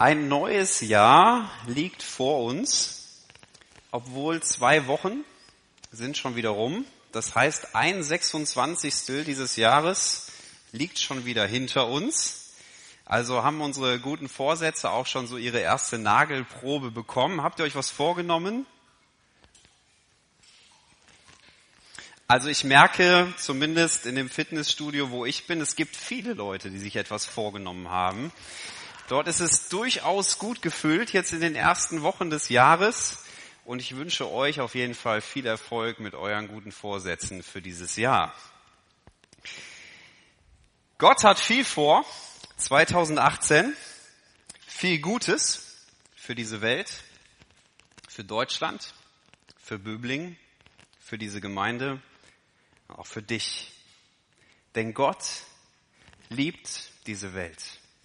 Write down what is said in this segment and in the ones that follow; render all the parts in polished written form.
Ein neues Jahr liegt vor uns, obwohl 2 Wochen sind schon wieder rum. Das heißt, 1/26 dieses Jahres liegt schon wieder hinter uns. Also haben unsere guten Vorsätze auch schon so ihre erste Nagelprobe bekommen. Habt ihr euch was vorgenommen? Also ich merke, zumindest in dem Fitnessstudio, wo ich bin, es gibt viele Leute, die sich etwas vorgenommen haben. Dort ist es durchaus gut gefüllt, jetzt in den ersten Wochen des Jahres. Und ich wünsche euch auf jeden Fall viel Erfolg mit euren guten Vorsätzen für dieses Jahr. Gott hat viel vor, 2018, viel Gutes für diese Welt, für Deutschland, für Böblingen, für diese Gemeinde, auch für dich. Denn Gott liebt diese Welt.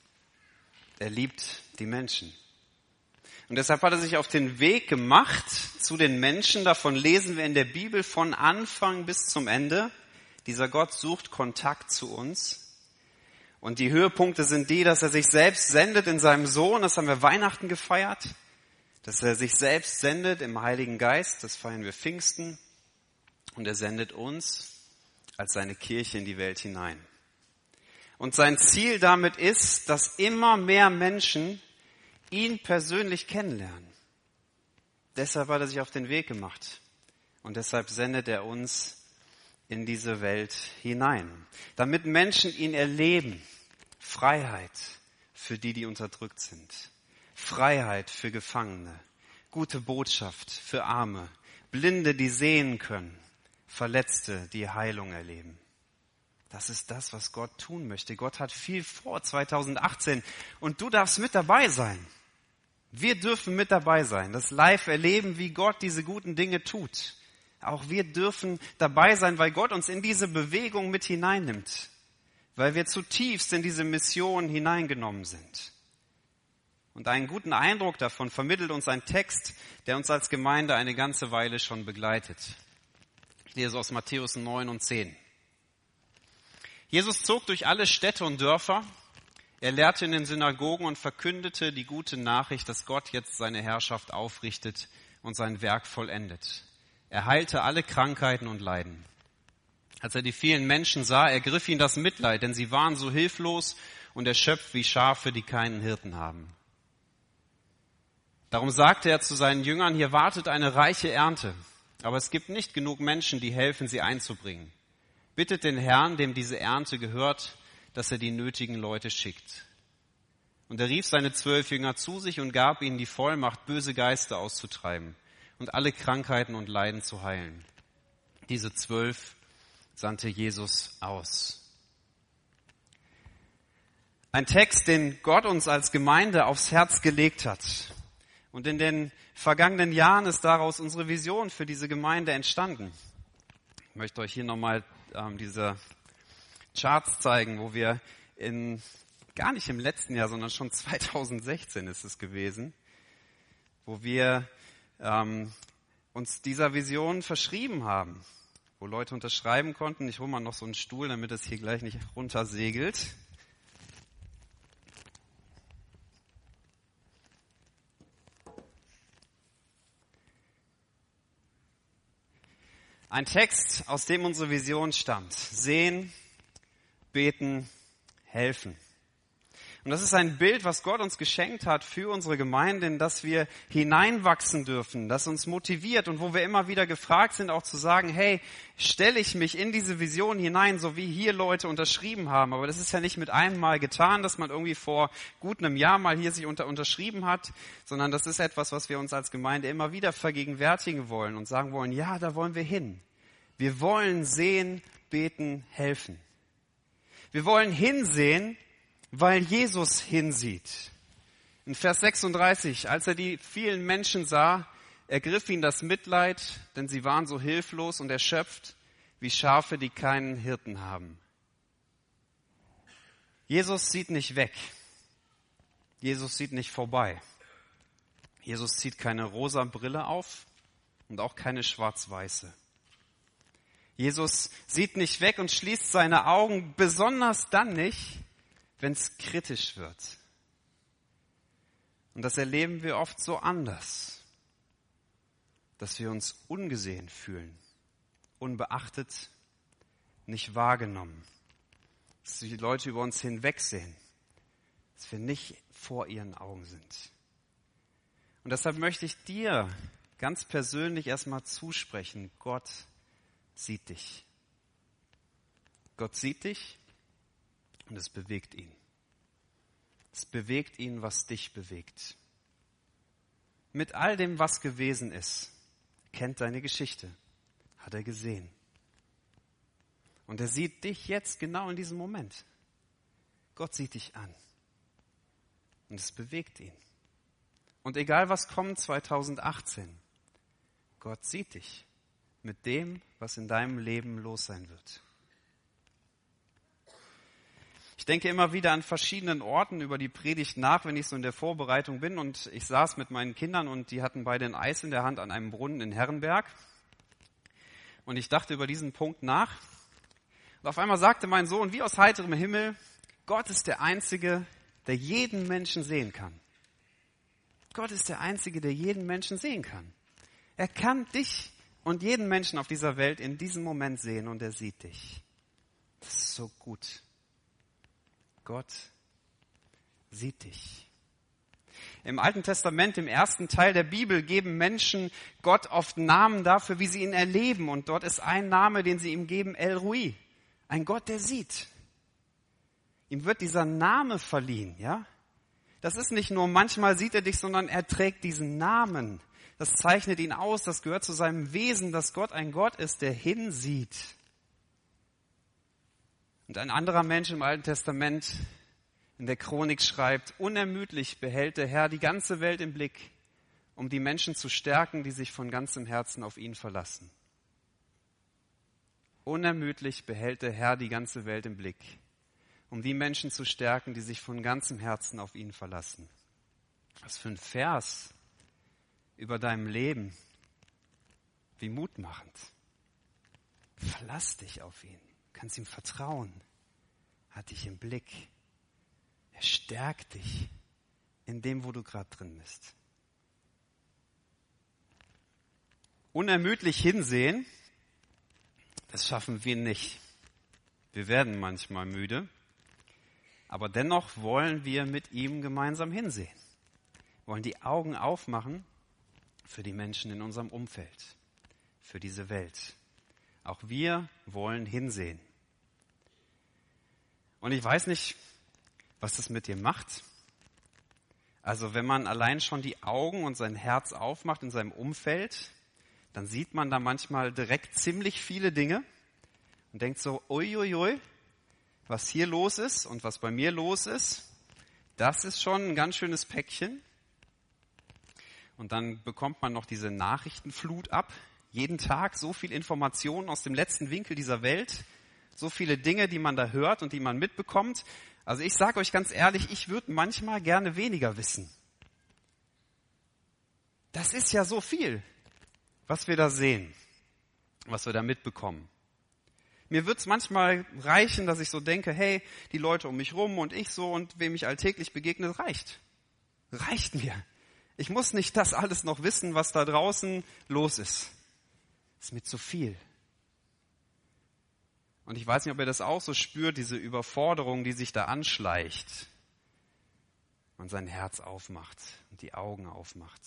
Er liebt die Menschen. Und deshalb hat er sich auf den Weg gemacht zu den Menschen. Davon lesen wir in der Bibel von Anfang bis zum Ende. Dieser Gott sucht Kontakt zu uns. Und die Höhepunkte sind die, dass er sich selbst sendet in seinem Sohn. Das haben wir Weihnachten gefeiert. Dass er sich selbst sendet im Heiligen Geist. Das feiern wir Pfingsten. Und er sendet uns als seine Kirche in die Welt hinein. Und sein Ziel damit ist, dass immer mehr Menschen ihn persönlich kennenlernen. Deshalb hat er sich auf den Weg gemacht. Und deshalb sendet er uns in diese Welt hinein. Damit Menschen ihn erleben. Freiheit für die, die unterdrückt sind. Freiheit für Gefangene. Gute Botschaft für Arme. Blinde, die sehen können. Verletzte, die Heilung erleben. Das ist das, was Gott tun möchte. Gott hat viel vor 2018 und du darfst mit dabei sein. Wir dürfen mit dabei sein, das live erleben, wie Gott diese guten Dinge tut. Auch wir dürfen dabei sein, weil Gott uns in diese Bewegung mit hineinnimmt, weil wir zutiefst in diese Mission hineingenommen sind. Und einen guten Eindruck davon vermittelt uns ein Text, der uns als Gemeinde eine ganze Weile schon begleitet. Ich lese aus Matthäus 9 und 10. Jesus zog durch alle Städte und Dörfer. Er lehrte in den Synagogen und verkündete die gute Nachricht, dass Gott jetzt seine Herrschaft aufrichtet und sein Werk vollendet. Er heilte alle Krankheiten und Leiden. Als er die vielen Menschen sah, ergriff ihn das Mitleid, denn sie waren so hilflos und erschöpft wie Schafe, die keinen Hirten haben. Darum sagte er zu seinen Jüngern, hier wartet eine reiche Ernte, aber es gibt nicht genug Menschen, die helfen, sie einzubringen. Bittet den Herrn, dem diese Ernte gehört, dass er die nötigen Leute schickt. Und er rief seine 12 Jünger zu sich und gab ihnen die Vollmacht, böse Geister auszutreiben und alle Krankheiten und Leiden zu heilen. Diese 12 sandte Jesus aus. Ein Text, den Gott uns als Gemeinde aufs Herz gelegt hat. Und in den vergangenen Jahren ist daraus unsere Vision für diese Gemeinde entstanden. Ich möchte euch hier nochmal diese Charts zeigen, wo wir gar nicht im letzten Jahr, sondern schon 2016 ist es gewesen, wo wir uns dieser Vision verschrieben haben, wo Leute unterschreiben konnten. Ich hole mal noch so einen Stuhl, damit es hier gleich nicht runtersegelt. Ein Text, aus dem unsere Vision stammt. Sehen, beten, helfen. Und das ist ein Bild, was Gott uns geschenkt hat für unsere Gemeinde, in das wir hineinwachsen dürfen, das uns motiviert und wo wir immer wieder gefragt sind, auch zu sagen, hey, stelle ich mich in diese Vision hinein, so wie hier Leute unterschrieben haben. Aber das ist ja nicht mit einem Mal getan, dass man irgendwie vor gut einem Jahr mal hier sich unterschrieben hat, sondern das ist etwas, was wir uns als Gemeinde immer wieder vergegenwärtigen wollen und sagen wollen, ja, da wollen wir hin. Wir wollen sehen, beten, helfen. Wir wollen hinsehen, weil Jesus hinsieht. In Vers 36, als er die vielen Menschen sah, ergriff ihn das Mitleid, denn sie waren so hilflos und erschöpft wie Schafe, die keinen Hirten haben. Jesus sieht nicht weg. Jesus sieht nicht vorbei. Jesus zieht keine rosa Brille auf und auch keine schwarz-weiße. Jesus sieht nicht weg und schließt seine Augen, besonders dann nicht, wenn es kritisch wird. Und das erleben wir oft so anders, dass wir uns ungesehen fühlen, unbeachtet, nicht wahrgenommen, dass die Leute über uns hinwegsehen, dass wir nicht vor ihren Augen sind. Und deshalb möchte ich dir ganz persönlich erstmal zusprechen, Gott sieht dich. Gott sieht dich und es bewegt ihn. Es bewegt ihn, was dich bewegt. Mit all dem, was gewesen ist, kennt deine Geschichte, hat er gesehen. Und er sieht dich jetzt genau in diesem Moment. Gott sieht dich an. Und es bewegt ihn. Und egal was kommt 2018, Gott sieht dich mit dem, was in deinem Leben los sein wird. Ich denke immer wieder an verschiedenen Orten über die Predigt nach, wenn ich so in der Vorbereitung bin. Und ich saß mit meinen Kindern und die hatten beide ein Eis in der Hand an einem Brunnen in Herrenberg. Und ich dachte über diesen Punkt nach. Und auf einmal sagte mein Sohn, wie aus heiterem Himmel, Gott ist der Einzige, der jeden Menschen sehen kann. Gott ist der Einzige, der jeden Menschen sehen kann. Er kann dich und jeden Menschen auf dieser Welt in diesem Moment sehen und er sieht dich. Das ist so gut. Gott sieht dich. Im Alten Testament, im ersten Teil der Bibel, geben Menschen Gott oft Namen dafür, wie sie ihn erleben. Und dort ist ein Name, den sie ihm geben, El Roi. Ein Gott, der sieht. Ihm wird dieser Name verliehen, ja? Das ist nicht nur, manchmal sieht er dich, sondern er trägt diesen Namen. Das zeichnet ihn aus, das gehört zu seinem Wesen, dass Gott ein Gott ist, der hinsieht. Und ein anderer Mensch im Alten Testament in der Chronik schreibt, unermüdlich behält der Herr die ganze Welt im Blick, um die Menschen zu stärken, die sich von ganzem Herzen auf ihn verlassen. Unermüdlich behält der Herr die ganze Welt im Blick, um die Menschen zu stärken, die sich von ganzem Herzen auf ihn verlassen. Was für ein Vers über deinem Leben. Wie mutmachend. Verlass dich auf ihn. Du kannst ihm vertrauen. Hat dich im Blick. Er stärkt dich in dem, wo du gerade drin bist. Unermüdlich hinsehen, das schaffen wir nicht. Wir werden manchmal müde, aber dennoch wollen wir mit ihm gemeinsam hinsehen. Wir wollen die Augen aufmachen für die Menschen in unserem Umfeld, für diese Welt. Auch wir wollen hinsehen. Und ich weiß nicht, was das mit dir macht. Also wenn man allein schon die Augen und sein Herz aufmacht in seinem Umfeld, dann sieht man da manchmal direkt ziemlich viele Dinge und denkt so, uiuiui, was hier los ist und was bei mir los ist, das ist schon ein ganz schönes Päckchen. Und dann bekommt man noch diese Nachrichtenflut ab. Jeden Tag so viel Informationen aus dem letzten Winkel dieser Welt, so viele Dinge, die man da hört und die man mitbekommt. Also ich sage euch ganz ehrlich, ich würde manchmal gerne weniger wissen. Das ist ja so viel, was wir da sehen, was wir da mitbekommen. Mir wird es manchmal reichen, dass ich so denke, hey, die Leute um mich rum und ich so und wem ich alltäglich begegne, reicht. Reicht mir. Ich muss nicht das alles noch wissen, was da draußen los ist. Das ist mir zu viel. Und ich weiß nicht, ob ihr das auch so spürt, diese Überforderung, die sich da anschleicht. Man sein Herz aufmacht und die Augen aufmacht.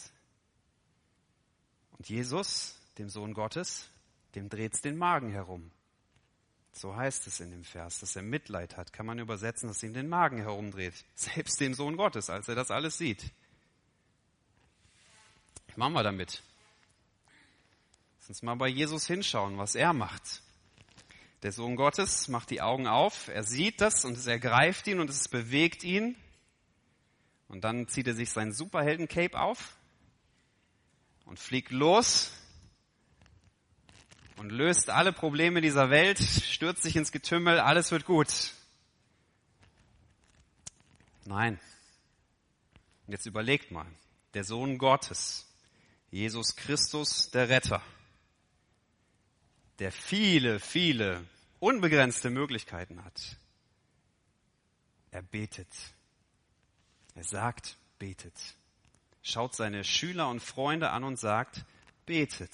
Und Jesus, dem Sohn Gottes, dem dreht's den Magen herum. So heißt es in dem Vers, dass er Mitleid hat. Kann man übersetzen, dass ihm den Magen herumdreht. Selbst dem Sohn Gottes, als er das alles sieht. Was machen wir damit? Lass uns mal bei Jesus hinschauen, was er macht. Der Sohn Gottes macht die Augen auf, er sieht das und es ergreift ihn und es bewegt ihn. Und dann zieht er sich sein Superhelden-Cape auf und fliegt los und löst alle Probleme dieser Welt, stürzt sich ins Getümmel, alles wird gut. Nein. Und jetzt überlegt mal, der Sohn Gottes, Jesus Christus, der Retter, der viele, viele unbegrenzte Möglichkeiten hat. Er betet. Er sagt, betet. schaut seine Schüler und Freunde an und sagt, betet.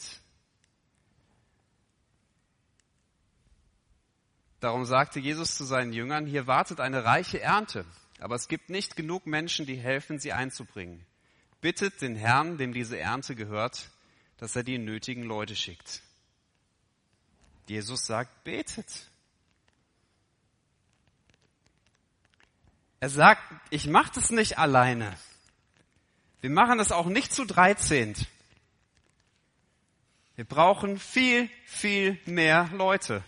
Darum sagte Jesus zu seinen Jüngern, hier wartet eine reiche Ernte, aber es gibt nicht genug Menschen, die helfen, sie einzubringen. Bittet den Herrn, dem diese Ernte gehört, dass er die nötigen Leute schickt. Jesus sagt, betet. Er sagt, ich mache das nicht alleine. Wir machen das auch nicht zu 13. Wir brauchen viel, viel mehr Leute.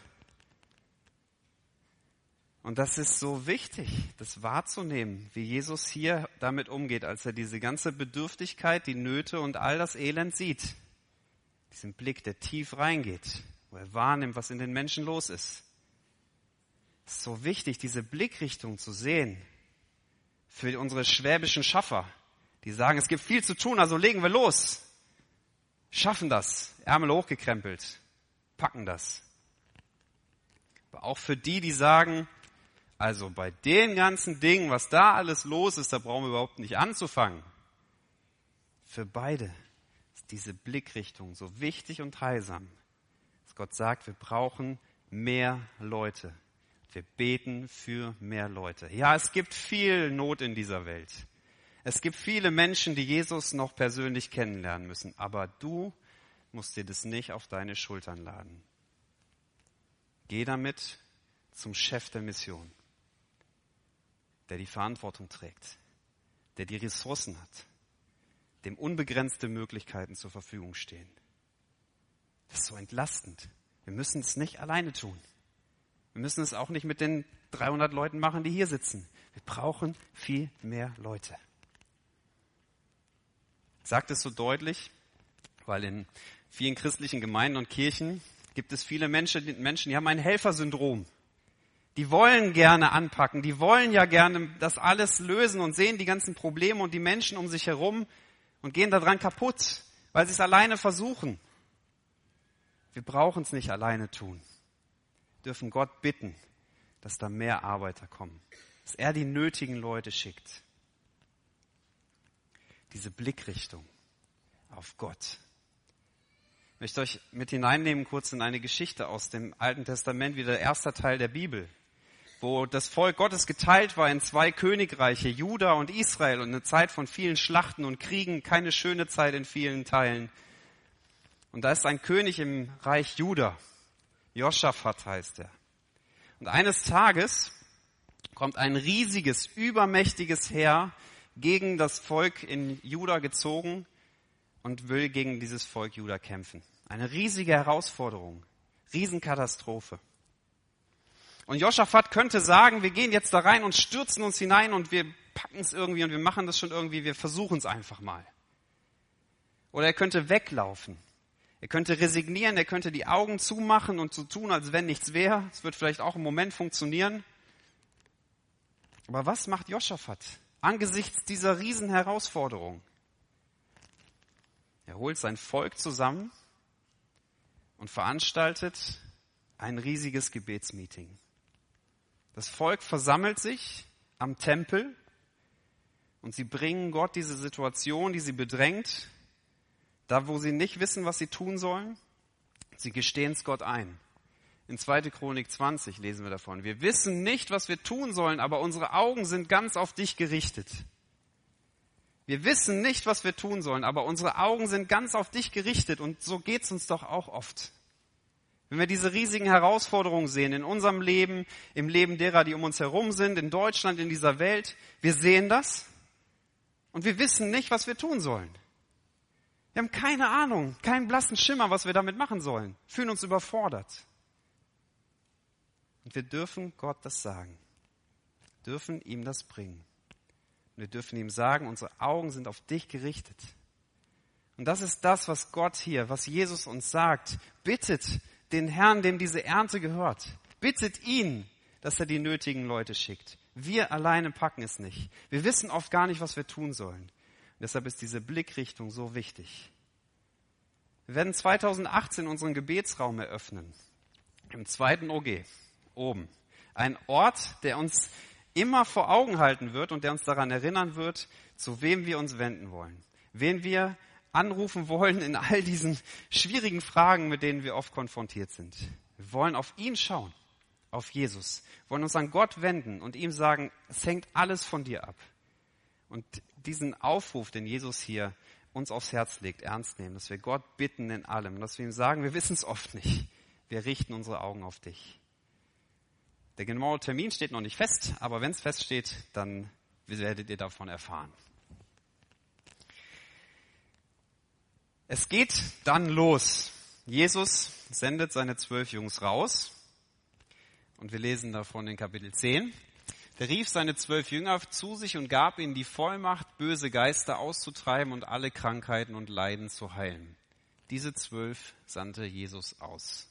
Und das ist so wichtig, das wahrzunehmen, wie Jesus hier damit umgeht, als er diese ganze Bedürftigkeit, die Nöte und all das Elend sieht. Diesen Blick, der tief reingeht, wo er wahrnimmt, was in den Menschen los ist. Es ist so wichtig, diese Blickrichtung zu sehen für unsere schwäbischen Schaffer, die sagen, es gibt viel zu tun, also legen wir los. Schaffen das, Ärmel hochgekrempelt, packen das. Aber auch für die, die sagen, also bei den ganzen Dingen, was da alles los ist, da brauchen wir überhaupt nicht anzufangen. Für beide ist diese Blickrichtung so wichtig und heilsam, dass Gott sagt, wir brauchen mehr Leute. Wir beten für mehr Leute. Ja, es gibt viel Not in dieser Welt. Es gibt viele Menschen, die Jesus noch persönlich kennenlernen müssen. Aber du musst dir das nicht auf deine Schultern laden. Geh damit zum Chef der Mission, der die Verantwortung trägt, der die Ressourcen hat, dem unbegrenzte Möglichkeiten zur Verfügung stehen. Das ist so entlastend. Wir müssen es nicht alleine tun. Wir müssen es auch nicht mit den 300 Leuten machen, die hier sitzen. Wir brauchen viel mehr Leute. Ich sage das so deutlich, weil in vielen christlichen Gemeinden und Kirchen gibt es viele Menschen, die haben ein Helfersyndrom. Die wollen gerne anpacken, die wollen ja gerne das alles lösen und sehen die ganzen Probleme und die Menschen um sich herum und gehen daran kaputt, weil sie es alleine versuchen. Wir brauchen es nicht alleine tun. Wir dürfen Gott bitten, dass da mehr Arbeiter kommen, dass er die nötigen Leute schickt. Diese Blickrichtung auf Gott. Ich möchte euch mit hineinnehmen kurz in eine Geschichte aus dem Alten Testament, wie der erste Teil der Bibel, wo das Volk Gottes geteilt war in 2 Königreiche, Juda und Israel, und eine Zeit von vielen Schlachten und Kriegen, keine schöne Zeit in vielen Teilen. Und da ist ein König im Reich Juda, Joschafat heißt er. Und eines Tages kommt ein riesiges, übermächtiges Heer gegen das Volk in Juda gezogen und will gegen dieses Volk Juda kämpfen. Eine riesige Herausforderung, Riesenkatastrophe. Und Joschafat könnte sagen, wir gehen jetzt da rein und stürzen uns hinein und wir packen es irgendwie und wir machen das schon irgendwie, wir versuchen es einfach mal. Oder er könnte weglaufen. Er könnte resignieren, er könnte die Augen zumachen und so tun, als wenn nichts wäre. Es wird vielleicht auch im Moment funktionieren. Aber was macht Joschafat angesichts dieser Riesenherausforderung? Er holt sein Volk zusammen und veranstaltet ein riesiges Gebetsmeeting. Das Volk versammelt sich am Tempel und sie bringen Gott diese Situation, die sie bedrängt, da wo sie nicht wissen, was sie tun sollen. Sie gestehen es Gott ein. In 2. Chronik 20 lesen wir davon. Wir wissen nicht, was wir tun sollen, aber unsere Augen sind ganz auf dich gerichtet. Wir wissen nicht, was wir tun sollen, aber unsere Augen sind ganz auf dich gerichtet. Und so geht's uns doch auch oft. Wenn wir diese riesigen Herausforderungen sehen in unserem Leben, im Leben derer, die um uns herum sind, in Deutschland, in dieser Welt, wir sehen das und wir wissen nicht, was wir tun sollen. Wir haben keine Ahnung, keinen blassen Schimmer, was wir damit machen sollen, fühlen uns überfordert. Und wir dürfen Gott das sagen, dürfen ihm das bringen. Und wir dürfen ihm sagen, unsere Augen sind auf dich gerichtet. Und das ist das, was Gott hier, was Jesus uns sagt. Bittet den Herrn, dem diese Ernte gehört. Bittet ihn, dass er die nötigen Leute schickt. Wir alleine packen es nicht. Wir wissen oft gar nicht, was wir tun sollen. Und deshalb ist diese Blickrichtung so wichtig. Wir werden 2018 unseren Gebetsraum eröffnen. Im 2. OG, oben. Ein Ort, der uns immer vor Augen halten wird und der uns daran erinnern wird, zu wem wir uns wenden wollen. wen wir anrufen wollen in all diesen schwierigen Fragen, mit denen wir oft konfrontiert sind. Wir wollen auf ihn schauen, auf Jesus, wir wollen uns an Gott wenden und ihm sagen, es hängt alles von dir ab. Und diesen Aufruf, den Jesus hier uns aufs Herz legt, ernst nehmen, dass wir Gott bitten in allem, dass wir ihm sagen, wir wissen es oft nicht, wir richten unsere Augen auf dich. Der genaue Termin steht noch nicht fest, aber wenn es feststeht, dann werdet ihr davon erfahren. Es geht dann los. Jesus sendet seine 12 Jungs raus und wir lesen davon in Kapitel 10. Der rief seine 12 Jünger zu sich und gab ihnen die Vollmacht, böse Geister auszutreiben und alle Krankheiten und Leiden zu heilen. Diese 12 sandte Jesus aus.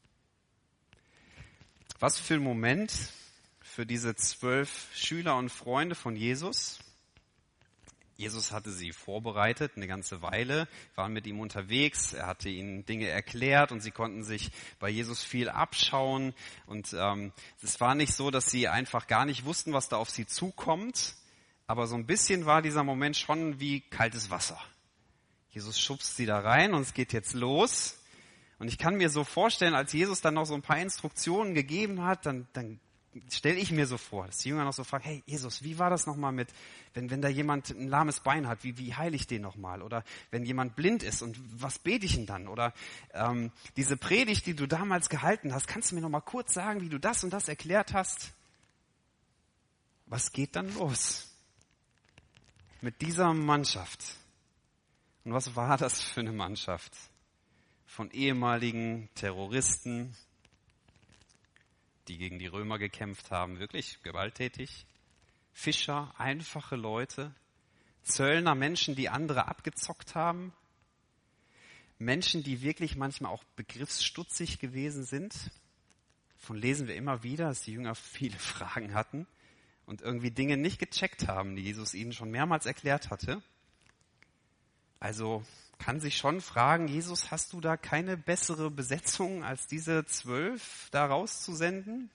Was für ein Moment für diese 12 Schüler und Freunde von Jesus. Jesus hatte sie vorbereitet, eine ganze Weile, waren mit ihm unterwegs, er hatte ihnen Dinge erklärt und sie konnten sich bei Jesus viel abschauen. Und es war nicht so, dass sie einfach gar nicht wussten, was da auf sie zukommt, aber so ein bisschen war dieser Moment schon wie kaltes Wasser. Jesus schubst sie da rein und es geht jetzt los. Und ich kann mir so vorstellen, als Jesus dann noch so ein paar Instruktionen gegeben hat, dann stelle ich mir so vor, dass die Jünger noch so fragen, hey Jesus, wie war das nochmal mit, wenn da jemand ein lahmes Bein hat, wie heile ich den nochmal? Oder wenn jemand blind ist und was bete ich denn dann? Oder diese Predigt, die du damals gehalten hast, kannst du mir nochmal kurz sagen, wie du das und das erklärt hast? Was geht dann los mit dieser Mannschaft? Und was war das für eine Mannschaft? Von ehemaligen Terroristen, die gegen die Römer gekämpft haben, wirklich gewalttätig. Fischer, einfache Leute, Zöllner, Menschen, die andere abgezockt haben. Menschen, die wirklich manchmal auch begriffsstutzig gewesen sind. Davon lesen wir immer wieder, dass die Jünger viele Fragen hatten und irgendwie Dinge nicht gecheckt haben, die Jesus ihnen schon mehrmals erklärt hatte. Also kann sich schon fragen, Jesus, hast du da keine bessere Besetzung als diese 12 da rauszusenden?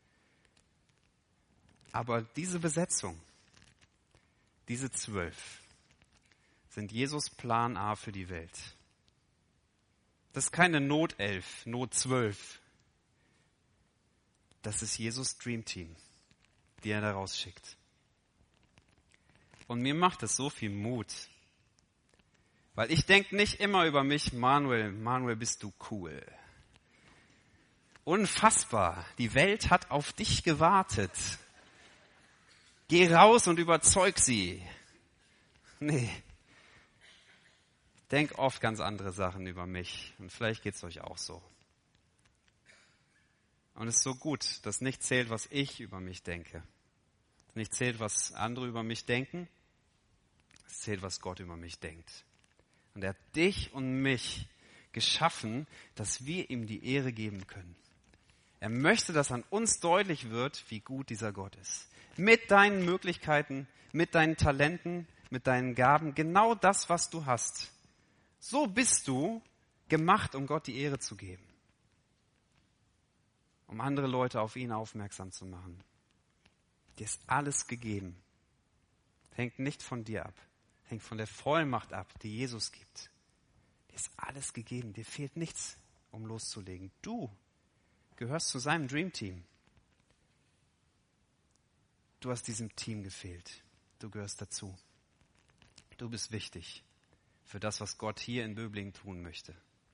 Aber diese Besetzung, diese 12, sind Jesus Plan A für die Welt. Das ist keine Notelf, Not 12. Das ist Jesus Dream Team, die er da rausschickt. Und mir macht es so viel Mut. Weil ich denke nicht immer über mich, Manuel, bist du cool. Unfassbar, die Welt hat auf dich gewartet. Geh raus und überzeug sie. Nee, ich denke oft ganz andere Sachen über mich und vielleicht geht's euch auch so. Und es ist so gut, dass nicht zählt, was ich über mich denke. Nicht zählt, was andere über mich denken. Es zählt, was Gott über mich denkt. Und er hat dich und mich geschaffen, dass wir ihm die Ehre geben können. Er möchte, dass an uns deutlich wird, wie gut dieser Gott ist. Mit deinen Möglichkeiten, mit deinen Talenten, mit deinen Gaben, genau das, was du hast. So bist du gemacht, um Gott die Ehre zu geben. Um andere Leute auf ihn aufmerksam zu machen. Dir ist alles gegeben. Hängt nicht von dir ab. Hängt von der Vollmacht ab, die Jesus gibt. Dir ist alles gegeben. Dir fehlt nichts, um loszulegen. Du gehörst zu seinem Dream Team. Du hast diesem Team gefehlt. Du gehörst dazu. Du bist wichtig für das, was Gott hier in Böblingen tun möchte.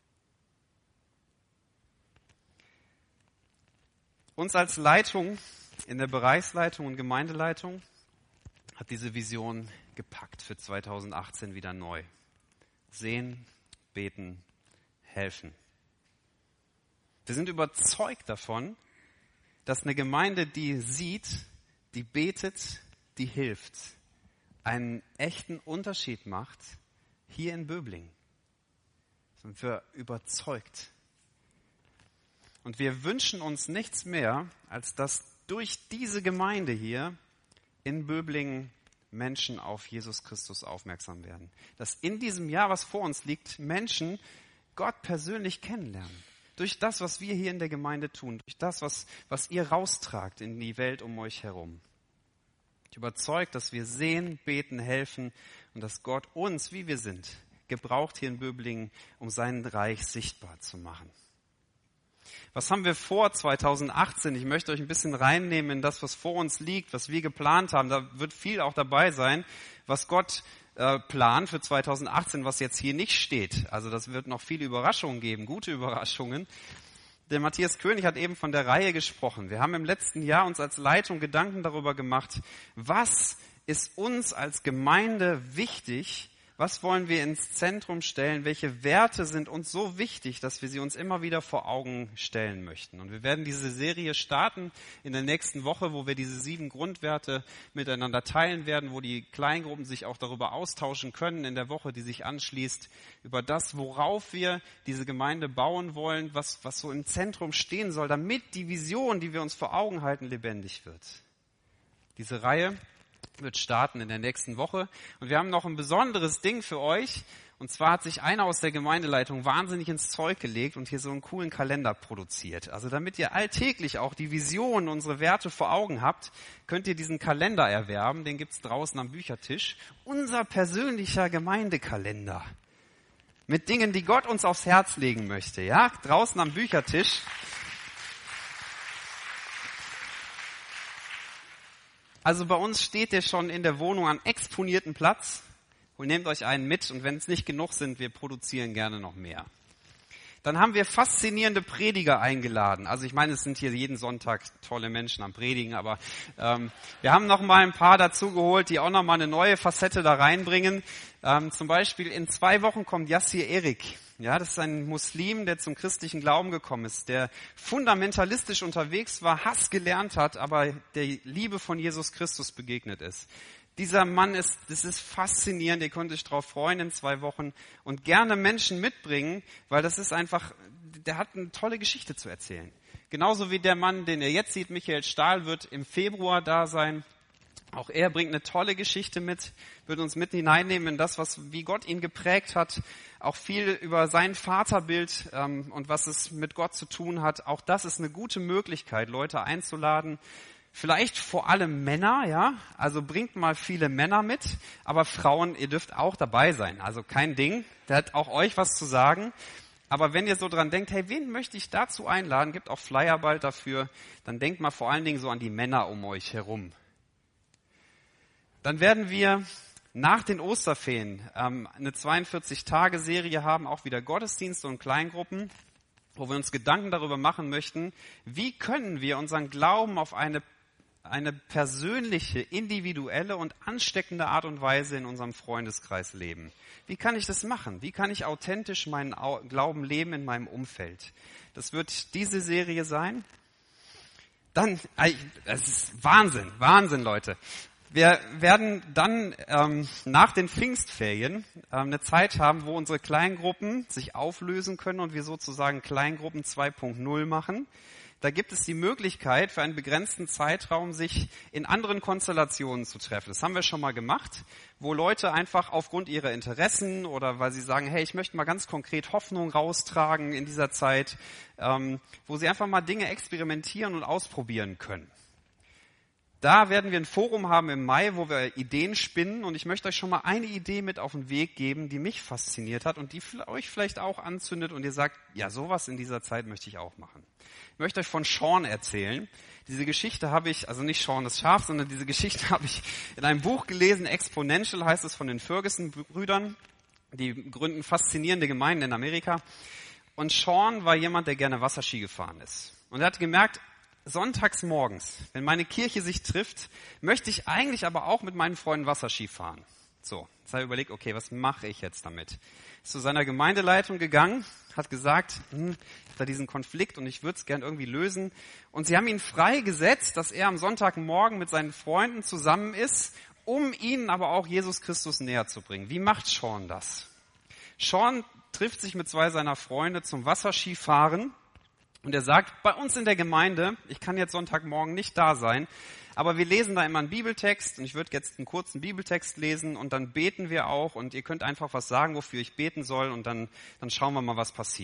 Uns als Leitung, in der Bereichsleitung und Gemeindeleitung, hat diese Vision gepackt für 2018 wieder neu. Sehen, beten, helfen. Wir sind überzeugt davon, dass eine Gemeinde, die sieht, die betet, die hilft, einen echten Unterschied macht hier in Böblingen. Sind wir überzeugt. Und wir wünschen uns nichts mehr, als dass durch diese Gemeinde hier in Böblingen Menschen auf Jesus Christus aufmerksam werden. Dass in diesem Jahr, was vor uns liegt, Menschen Gott persönlich kennenlernen. Durch das, was wir hier in der Gemeinde tun. Durch das, was ihr raustragt in die Welt um euch herum. Ich bin überzeugt, dass wir sehen, beten, helfen und dass Gott uns, wie wir sind, gebraucht hier in Böblingen, um sein Reich sichtbar zu machen. Was haben wir vor 2018? Ich möchte euch ein bisschen reinnehmen in das, was vor uns liegt, was wir geplant haben. Da wird viel auch dabei sein, was Gott plant für 2018, was jetzt hier nicht steht. Also das wird noch viele Überraschungen geben, gute Überraschungen. Der Matthias König hat eben von der Reihe gesprochen. Wir haben im letzten Jahr uns als Leitung Gedanken darüber gemacht, was ist uns als Gemeinde wichtig. Was wollen wir ins Zentrum stellen? Welche Werte sind uns so wichtig, dass wir sie uns immer wieder vor Augen stellen möchten? Und wir werden diese Serie starten in der nächsten Woche, wo wir diese 7 Grundwerte miteinander teilen werden, wo die Kleingruppen sich auch darüber austauschen können in der Woche, die sich anschließt, über das, worauf wir diese Gemeinde bauen wollen, was so im Zentrum stehen soll, damit die Vision, die wir uns vor Augen halten, lebendig wird. Diese Reihe wird starten in der nächsten Woche. Und wir haben noch ein besonderes Ding für euch. Und zwar hat sich einer aus der Gemeindeleitung wahnsinnig ins Zeug gelegt und hier so einen coolen Kalender produziert. Also damit ihr alltäglich auch die Vision, unsere Werte vor Augen habt, könnt ihr diesen Kalender erwerben. Den gibt's draußen am Büchertisch. Unser persönlicher Gemeindekalender. Mit Dingen, die Gott uns aufs Herz legen möchte. Ja, draußen am Büchertisch. Also bei uns steht der schon in der Wohnung am exponierten Platz. Und nehmt euch einen mit und wenn es nicht genug sind, wir produzieren gerne noch mehr. Dann haben wir faszinierende Prediger eingeladen. Also ich meine, es sind hier jeden Sonntag tolle Menschen am Predigen, aber wir haben noch mal ein paar dazu geholt, die auch noch mal eine neue Facette da reinbringen. Zum Beispiel in 2 Wochen kommt Yassir Erik. Ja, das ist ein Muslim, der zum christlichen Glauben gekommen ist, der fundamentalistisch unterwegs war, Hass gelernt hat, aber der Liebe von Jesus Christus begegnet ist. Dieser Mann das ist faszinierend, ihr könnt euch darauf freuen in 2 Wochen und gerne Menschen mitbringen, weil das ist einfach, der hat eine tolle Geschichte zu erzählen. Genauso wie der Mann, den ihr jetzt seht, Michael Stahl, wird im Februar da sein. Auch er bringt eine tolle Geschichte mit, wird uns mit hineinnehmen in das, wie Gott ihn geprägt hat, auch viel über sein Vaterbild und was es mit Gott zu tun hat. Auch das ist eine gute Möglichkeit, Leute einzuladen. Vielleicht vor allem Männer, ja, also bringt mal viele Männer mit, aber Frauen, ihr dürft auch dabei sein, also kein Ding, der hat auch euch was zu sagen. Aber wenn ihr so dran denkt, hey, wen möchte ich dazu einladen, gibt auch Flyer bald dafür, dann denkt mal vor allen Dingen so an die Männer um euch herum. Dann werden wir nach den Osterferien eine 42-Tage-Serie haben, auch wieder Gottesdienste und Kleingruppen, wo wir uns Gedanken darüber machen möchten, wie können wir unseren Glauben auf eine persönliche, individuelle und ansteckende Art und Weise in unserem Freundeskreis leben. Wie kann ich das machen? Wie kann ich authentisch meinen Glauben leben in meinem Umfeld? Das wird diese Serie sein. Dann, das ist Wahnsinn, Leute. Wir werden dann nach den Pfingstferien eine Zeit haben, wo unsere Kleingruppen sich auflösen können und wir sozusagen Kleingruppen 2.0 machen. Da gibt es die Möglichkeit, für einen begrenzten Zeitraum sich in anderen Konstellationen zu treffen. Das haben wir schon mal gemacht, wo Leute einfach aufgrund ihrer Interessen oder weil sie sagen, hey, ich möchte mal ganz konkret Hoffnung raustragen in dieser Zeit, wo sie einfach mal Dinge experimentieren und ausprobieren können. Da werden wir ein Forum haben im Mai, wo wir Ideen spinnen und ich möchte euch schon mal eine Idee mit auf den Weg geben, die mich fasziniert hat und die euch vielleicht auch anzündet und ihr sagt, ja, sowas in dieser Zeit möchte ich auch machen. Ich möchte euch von Sean erzählen. Diese Geschichte habe ich, also nicht Sean das Schaf, sondern diese Geschichte habe ich in einem Buch gelesen, Exponential heißt es, von den Ferguson-Brüdern. Die gründen faszinierende Gemeinden in Amerika. Und Sean war jemand, der gerne Wasserski gefahren ist. Und er hat gemerkt, sonntags morgens, wenn meine Kirche sich trifft, möchte ich eigentlich aber auch mit meinen Freunden Wasserski fahren. So, jetzt hat er überlegt, okay, was mache ich jetzt damit? Ist zu seiner Gemeindeleitung gegangen, hat gesagt, ich habe da diesen Konflikt und ich würde es gern irgendwie lösen. Und sie haben ihn freigesetzt, dass er am Sonntagmorgen mit seinen Freunden zusammen ist, um ihnen aber auch Jesus Christus näher zu bringen. Wie macht Sean das? Sean trifft sich mit 2 seiner Freunde zum Wasserskifahren. Und er sagt, bei uns in der Gemeinde, ich kann jetzt Sonntagmorgen nicht da sein, aber wir lesen da immer einen Bibeltext und ich würde jetzt einen kurzen Bibeltext lesen und dann beten wir auch und ihr könnt einfach was sagen, wofür ich beten soll und dann schauen wir mal, was passiert.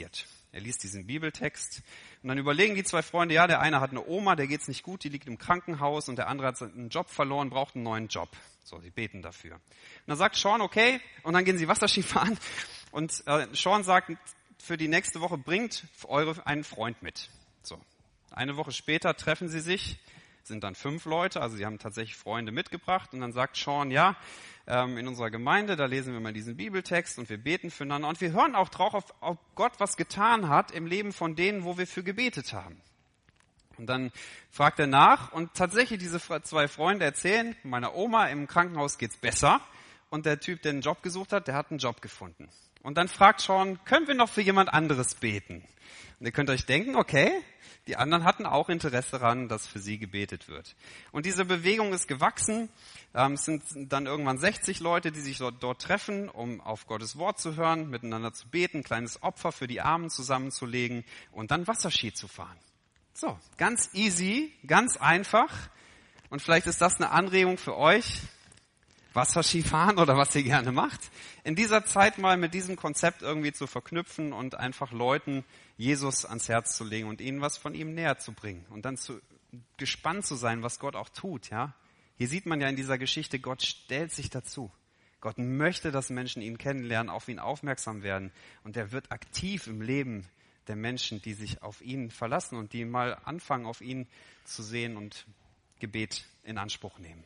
Er liest diesen Bibeltext und dann überlegen die zwei Freunde, ja, der eine hat eine Oma, der geht's nicht gut, die liegt im Krankenhaus und der andere hat seinen Job verloren, braucht einen neuen Job. So, sie beten dafür. Und dann sagt Sean, okay, und dann gehen sie Wasserski fahren und Sean sagt, für die nächste Woche bringt einen Freund mit. So, eine Woche später treffen sie sich, sind dann 5 Leute, also sie haben tatsächlich Freunde mitgebracht und dann sagt Sean, ja, in unserer Gemeinde, da lesen wir mal diesen Bibeltext und wir beten füreinander und wir hören auch drauf, ob Gott was getan hat im Leben von denen, wo wir für gebetet haben. Und dann fragt er nach und tatsächlich diese 2 Freunde erzählen, meiner Oma im Krankenhaus geht's besser und der Typ, der einen Job gesucht hat, der hat einen Job gefunden. Und dann fragt Sean, können wir noch für jemand anderes beten? Und ihr könnt euch denken, okay, die anderen hatten auch Interesse daran, dass für sie gebetet wird. Und diese Bewegung ist gewachsen. Es sind dann irgendwann 60 Leute, die sich dort treffen, um auf Gottes Wort zu hören, miteinander zu beten, kleines Opfer für die Armen zusammenzulegen und dann Wasserski zu fahren. So, ganz easy, ganz einfach. Und vielleicht ist das eine Anregung für euch, Wasserski fahren oder was ihr gerne macht, in dieser Zeit mal mit diesem Konzept irgendwie zu verknüpfen und einfach Leuten Jesus ans Herz zu legen und ihnen was von ihm näher zu bringen und dann gespannt zu sein, was Gott auch tut. Ja, hier sieht man ja in dieser Geschichte, Gott stellt sich dazu. Gott möchte, dass Menschen ihn kennenlernen, auf ihn aufmerksam werden und er wird aktiv im Leben der Menschen, die sich auf ihn verlassen und die mal anfangen, auf ihn zu sehen und Gebet in Anspruch nehmen.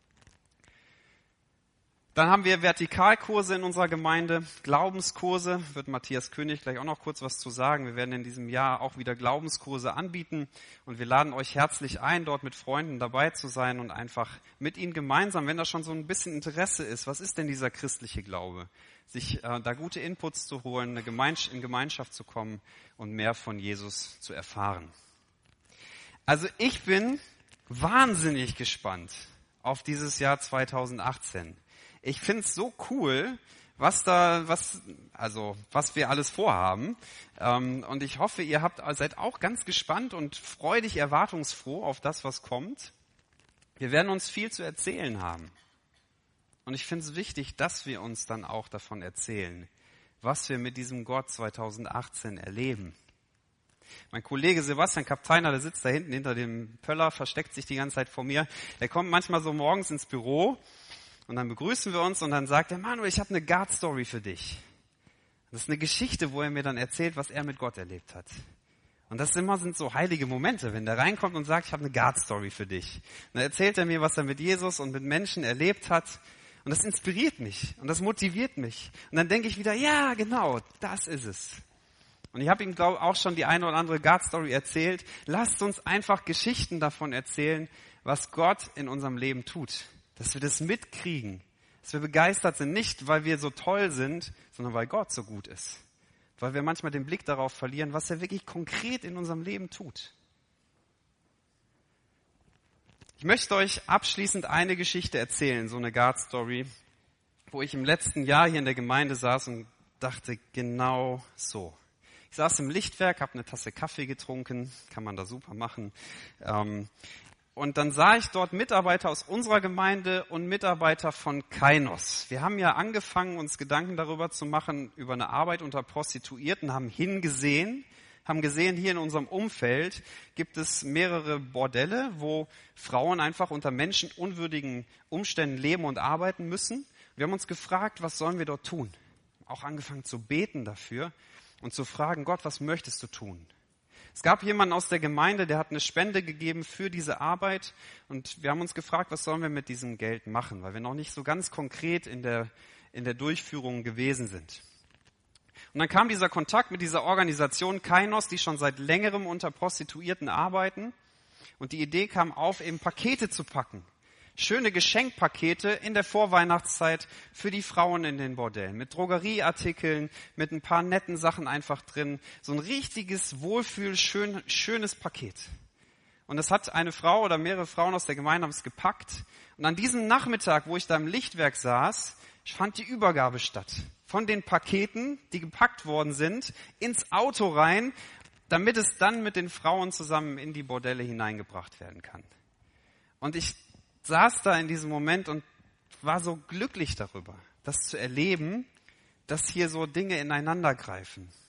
Dann haben wir Vertikalkurse in unserer Gemeinde, Glaubenskurse, wird Matthias König gleich auch noch kurz was zu sagen. Wir werden in diesem Jahr auch wieder Glaubenskurse anbieten und wir laden euch herzlich ein, dort mit Freunden dabei zu sein und einfach mit ihnen gemeinsam, wenn da schon so ein bisschen Interesse ist, was ist denn dieser christliche Glaube, sich da gute Inputs zu holen, in Gemeinschaft zu kommen und mehr von Jesus zu erfahren. Also ich bin wahnsinnig gespannt auf dieses Jahr 2018. Ich finde es so cool, was wir alles vorhaben. Und ich hoffe, ihr seid auch ganz gespannt und freudig erwartungsfroh auf das, was kommt. Wir werden uns viel zu erzählen haben. Und ich finde es wichtig, dass wir uns dann auch davon erzählen, was wir mit diesem Gott 2018 erleben. Mein Kollege Sebastian Kapteiner, der sitzt da hinten hinter dem Pöller, versteckt sich die ganze Zeit vor mir. Der kommt manchmal so morgens ins Büro und dann begrüßen wir uns und dann sagt er, Manuel, ich habe eine God-Story für dich. Das ist eine Geschichte, wo er mir dann erzählt, was er mit Gott erlebt hat. Und das sind so heilige Momente, wenn der reinkommt und sagt, ich habe eine God-Story für dich. Und dann erzählt er mir, was er mit Jesus und mit Menschen erlebt hat. Und das inspiriert mich und das motiviert mich. Und dann denke ich wieder, ja, genau, das ist es. Und ich habe ihm, glaube ich, auch schon die eine oder andere God-Story erzählt. Lasst uns einfach Geschichten davon erzählen, was Gott in unserem Leben tut. Dass wir das mitkriegen, dass wir begeistert sind, nicht weil wir so toll sind, sondern weil Gott so gut ist. Weil wir manchmal den Blick darauf verlieren, was er wirklich konkret in unserem Leben tut. Ich möchte euch abschließend eine Geschichte erzählen, so eine God-Story, wo ich im letzten Jahr hier in der Gemeinde saß und dachte, genau so. Ich saß im Lichtwerk, habe eine Tasse Kaffee getrunken, kann man da super machen. Und dann sah ich dort Mitarbeiter aus unserer Gemeinde und Mitarbeiter von Kainos. Wir haben ja angefangen, uns Gedanken darüber zu machen, über eine Arbeit unter Prostituierten, haben gesehen, hier in unserem Umfeld gibt es mehrere Bordelle, wo Frauen einfach unter menschenunwürdigen Umständen leben und arbeiten müssen. Wir haben uns gefragt, was sollen wir dort tun? Auch angefangen zu beten dafür und zu fragen, Gott, was möchtest du tun? Es gab jemanden aus der Gemeinde, der hat eine Spende gegeben für diese Arbeit und wir haben uns gefragt, was sollen wir mit diesem Geld machen, weil wir noch nicht so ganz konkret in der Durchführung gewesen sind. Und dann kam dieser Kontakt mit dieser Organisation Kainos, die schon seit längerem unter Prostituierten arbeiten und die Idee kam auf, eben Pakete zu packen. Schöne Geschenkpakete in der Vorweihnachtszeit für die Frauen in den Bordellen. Mit Drogerieartikeln, mit ein paar netten Sachen einfach drin. So ein richtiges Wohlfühl, schönes Paket. Und das hat eine Frau oder mehrere Frauen aus der Gemeinde haben es gepackt. Und an diesem Nachmittag, wo ich da im Lichtwerk saß, fand die Übergabe statt. Von den Paketen, die gepackt worden sind, ins Auto rein, damit es dann mit den Frauen zusammen in die Bordelle hineingebracht werden kann. Und ich saß da in diesem Moment und war so glücklich darüber, das zu erleben, dass hier so Dinge ineinander greifen.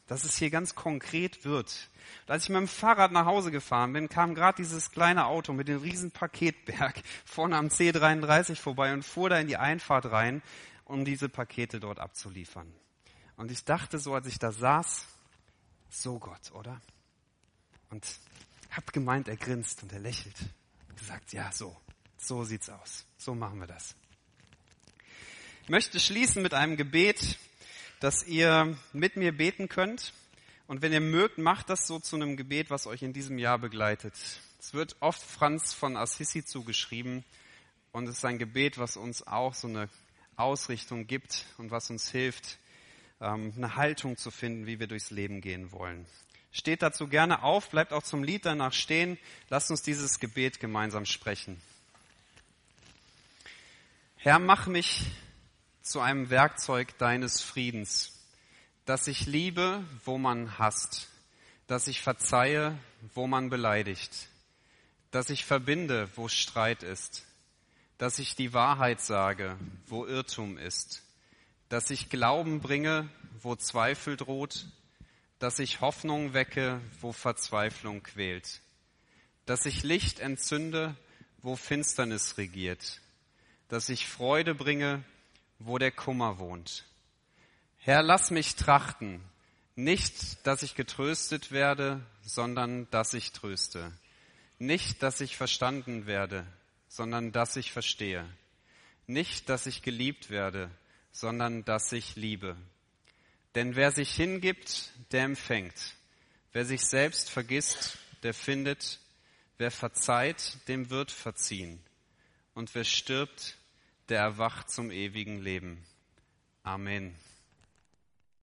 dass es hier ganz konkret wird. Und als ich mit dem Fahrrad nach Hause gefahren bin, kam gerade dieses kleine Auto mit dem riesen Paketberg vorne am C33 vorbei und fuhr da in die Einfahrt rein, um diese Pakete dort abzuliefern. Und ich dachte so, als ich da saß, so Gott, oder? Und hab gemeint, er grinst und er lächelt. Und gesagt, ja, so sieht's aus. So machen wir das. Ich möchte schließen mit einem Gebet, dass ihr mit mir beten könnt. Und wenn ihr mögt, macht das so zu einem Gebet, was euch in diesem Jahr begleitet. Es wird oft Franz von Assisi zugeschrieben. Und es ist ein Gebet, was uns auch so eine Ausrichtung gibt und was uns hilft, eine Haltung zu finden, wie wir durchs Leben gehen wollen. Steht dazu gerne auf, bleibt auch zum Lied danach stehen. Lasst uns dieses Gebet gemeinsam sprechen. Herr, mach mich zu einem Werkzeug deines Friedens, dass ich liebe, wo man hasst, dass ich verzeihe, wo man beleidigt, dass ich verbinde, wo Streit ist, dass ich die Wahrheit sage, wo Irrtum ist, dass ich Glauben bringe, wo Zweifel droht, dass ich Hoffnung wecke, wo Verzweiflung quält, dass ich Licht entzünde, wo Finsternis regiert, dass ich Freude bringe, wo der Kummer wohnt. Herr, lass mich trachten, nicht, dass ich getröstet werde, sondern dass ich tröste. Nicht, dass ich verstanden werde, sondern dass ich verstehe. Nicht, dass ich geliebt werde, sondern dass ich liebe. Denn wer sich hingibt, der empfängt. Wer sich selbst vergisst, der findet. Wer verzeiht, dem wird verziehen. Und wer stirbt, der erwacht zum ewigen Leben. Amen.